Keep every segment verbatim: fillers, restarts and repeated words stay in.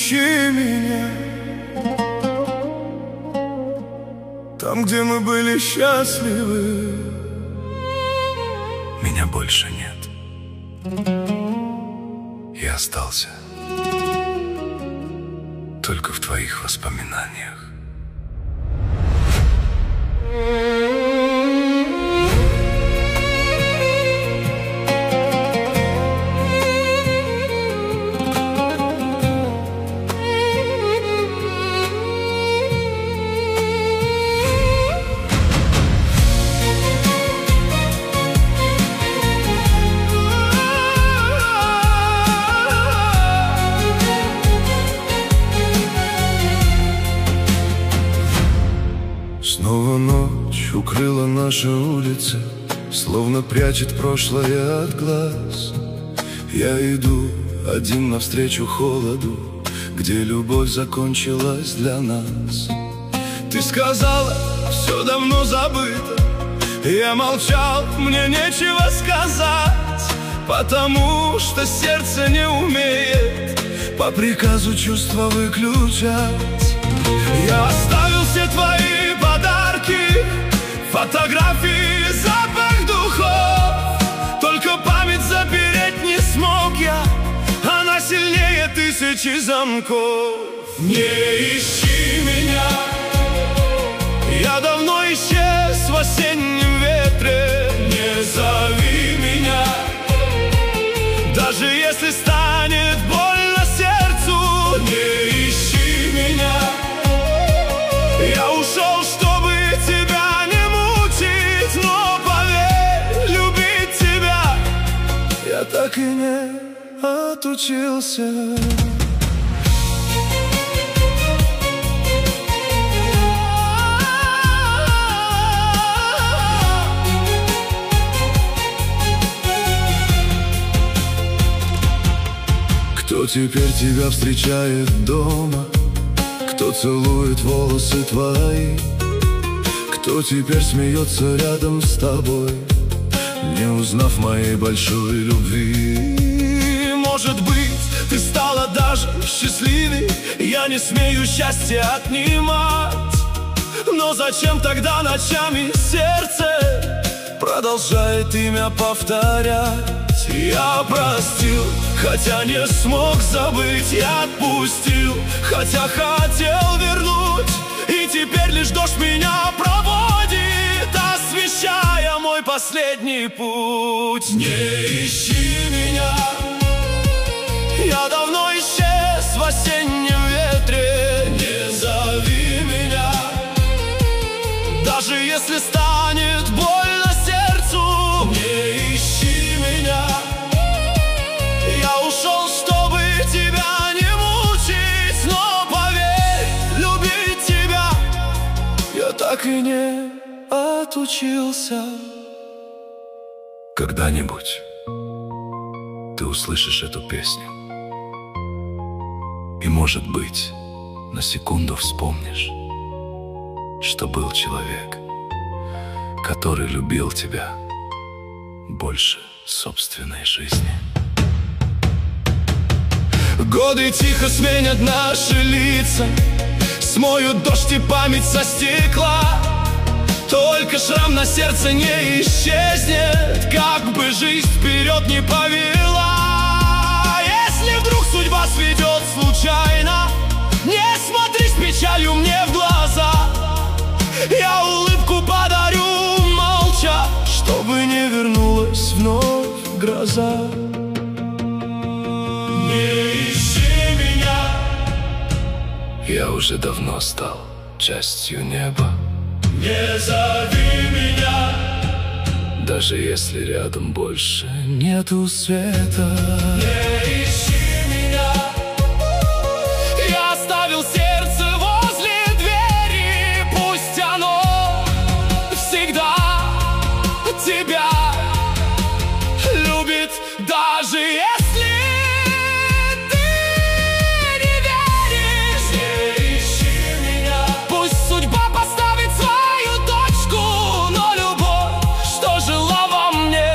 ищи меня там, где мы были счастливы. Меня больше нет. Я остался только в твоих воспоминаниях. Снова ночь укрыла наши улицы, словно прячет прошлое от глаз. Я иду один навстречу холоду, где любовь закончилась для нас. Ты сказала, все давно забыто. Я молчал, мне нечего сказать, потому что сердце не умеет по приказу чувства выключать. Я оставил все твои подарки, фотографии, запах духов. Только память запереть не смог я, она сильнее тысячи замков. Не ищи меня, я давно исчез в осеннем ветре. Не зови меня, даже если станет больно сердцу. Не ищи меня, я ушел, чтобы тебя не мучить. Но поверь, любить тебя я так и не отучился. Кто теперь тебя встречает дома? Кто целует волосы твои? Кто теперь смеется рядом с тобой, не узнав моей большой любви? Может быть, ты стала даже счастливей, я не смею счастье отнимать. Но зачем тогда ночами сердце продолжает имя повторять? Я простил, хотя не смог забыть. Я отпустил, хотя хотел вернуть. И теперь лишь дождь меня проводит, освещая мой последний путь. Не ищи меня, я давно исчез в осеннем ветре. Не зови меня, даже если станет больно сердцу. Не ищи меня, я ушел, чтобы тебя не мучить. Но поверь, любить тебя я так и не отучился. Когда-нибудь ты услышишь эту песню, и, может быть, на секунду вспомнишь, что был человек, который любил тебя больше собственной жизни. Годы тихо сменят наши лица, смоют дождь и память со стекла. Только шрам на сердце не исчезнет, как бы жизнь вперед не повела. Если вдруг судьба сведет случайно, не смотри с печалью мне в глаза. Я улыбку подарю молча, чтобы не вернулась вновь гроза. Не ищи меня, Я уже давно стал частью неба. не зови меня, даже если рядом больше нету света. не ищи меня. Я оставил сердце возле двери, пусть оно всегда тебя любит, даже если ты не веришь. Не ищи меня, Пусть судьба поставит свою точку, но любовь, что жила во мне,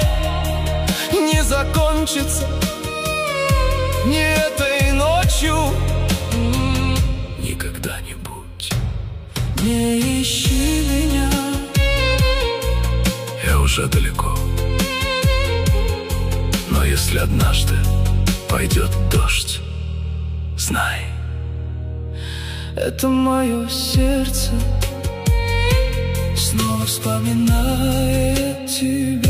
не закончится ни этой ночью. не ищи меня. Я уже далеко, но если однажды пойдет дождь, знай, это мое сердце снова вспоминает тебя.